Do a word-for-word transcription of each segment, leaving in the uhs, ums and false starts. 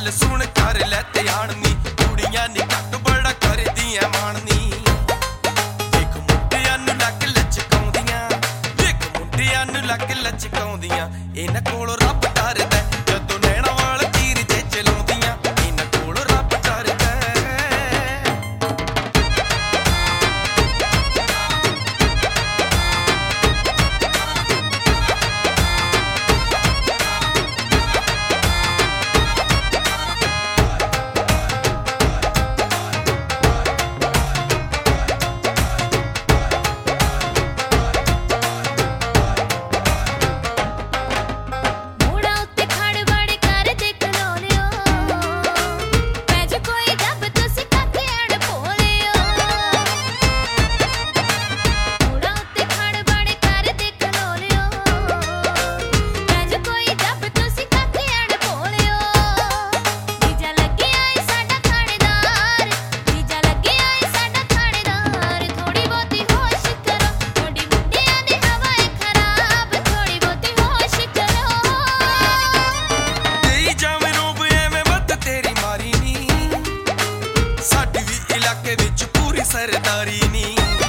गल सुन कर लै ध्यानी कुड़ियां नी घट बड़ा करदियां माणनी देख मुंडियां नूं लग लचकाउंदियां देख मुंडियां नूं लग लचकाउंदियां इन्हां कोलों रब डरदा जदों नैणां वाल तीर जे चलाउंदियां इन्हां कोलों रब डरदा। सरदारी नी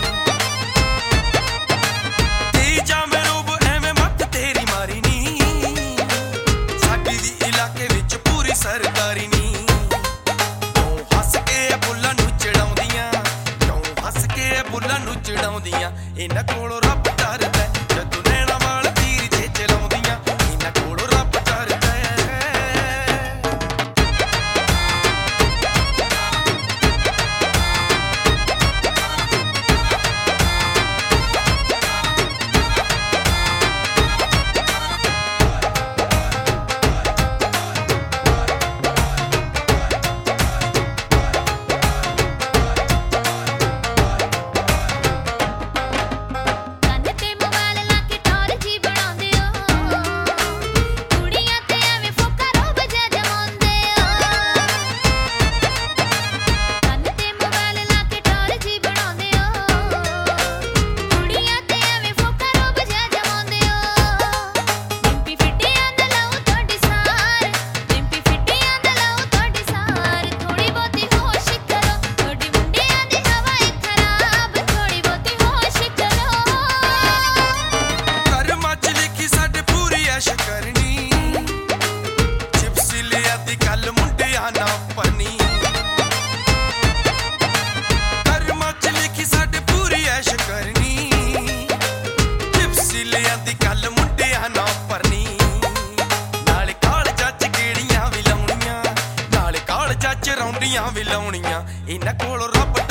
जावे रूप एवें मत तेरी मारी नी साडी दी इलाके विच पूरी सरदारी नी क्यों हस के बुल्लां नूं चढ़ाउंदियां क्यों हस के बुल्लां नूं चढ़ाउंदियां इन्हां कोलों रब डरदा जदों नैणां वाल तीर जे चलाउंदियां इन्हां कोलों रब डरदा। रौंडियां भी लाउणियां इन्हां कोलों रब